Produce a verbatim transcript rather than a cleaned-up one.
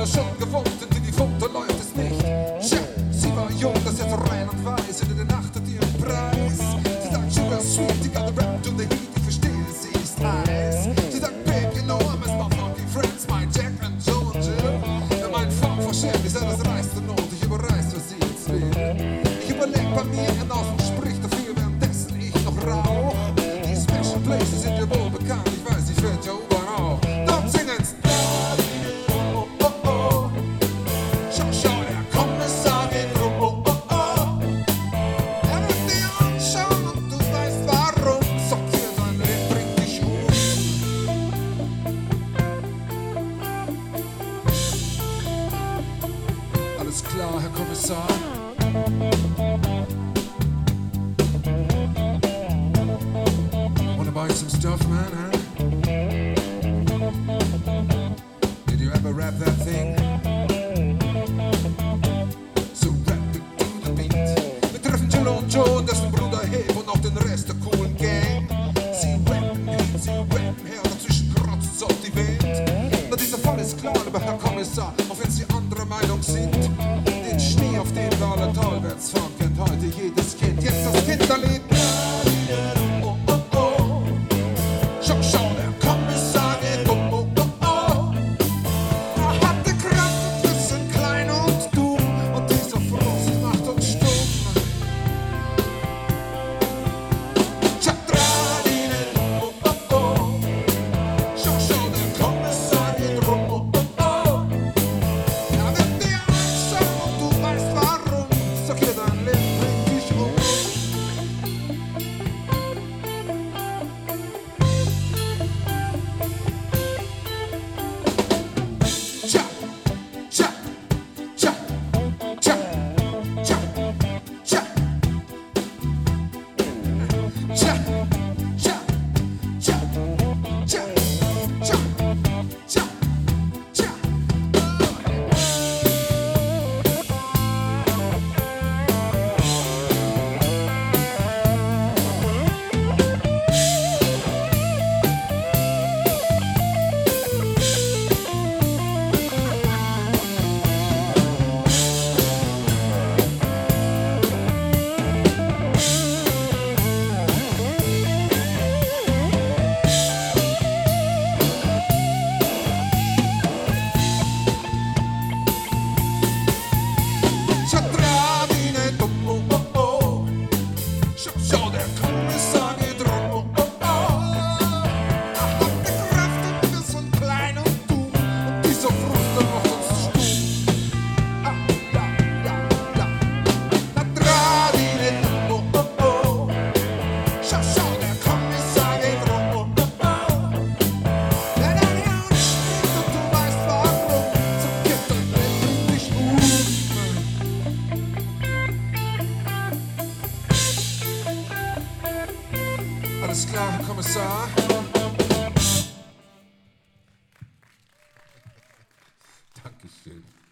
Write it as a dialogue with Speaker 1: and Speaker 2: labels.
Speaker 1: schon gewohnt und in die Foto läuft es nicht. Tja, sie war jung, das jetzt rein und weiß, und in der Nacht hat ihren Preis. Sie sagt, sugar sweet, die got the rap to the heat, ich verstehe, sie ist heiß. Sie sagt, babe, you know I miss my funky friends, my Jack and Joe und Jill. Ja, mein Funk verschämt, ich sag, das reißt und Not, ich überreiß, was sie jetzt will. Ich überleg bei mir hinaus und sprich dafür, währenddessen ich noch rauch. Die Special Places sind ja wohl bekannt, ich weiß, die fährt ja U-Bahn auch. Dann singen's. Oh, oh, oh. Schau, schau, der Kommissar geht rum, oh, oh, oh. Er wird dir anschauen und du weißt warum. Sagt dir, sein Leben bringt dich um. Alles klar, Herr Kommissar. Wanna buy some stuff, man, huh? Did you ever rap that thing? So rap it to the beat. Wir treffen Jill und Joe, dessen Bruder Heb und auch den Rest der coolen Gang. Sie rappen hin, sie rappen her, dazwischen krotzt auf die Welt. Na, dieser Fall ist klar, lieber Herr Kommissar, auch wenn Sie anderer Meinung sind. Den Schnee, auf den wir alle talwärts fahren, kennt heute jedes Kind. Jetzt das Kinderlied. Oh, oh, oh. Schau, schau, der Kommissar geht um, oh, oh, oh. Er hatte Kraft und wir sind klein und dumm. Und dieser Frost macht uns stumm. Tschatradine, oh, oh, oh. Schau, schau, der Kommissar geht rum, oh, oh, oh. Er wird dir anschauen und du weißt warum. Sag dir, dein Leben bringt dich um. Tja, tja, tja, tja, tja, tja. Tja, tja, tja, tja, tja, tja, tja. Tschatradine, dumm, oh, oh, oh. Schau, schau, der Kommissar geht rum, oh, oh, oh. Er hatte Kraft und wir sind klein und dumm. Und dieser Frust, der macht uns stumm. Ah, ja, ja, ja. Tschatradine, dumm, oh, oh, oh. Schau, schau, der Kommissar geht rum, oh, oh, oh. Wenn er dir anspricht und du weißt warum, so geht dein Leben nicht um. Alles klar, Herr Kommissar. Dankeschön.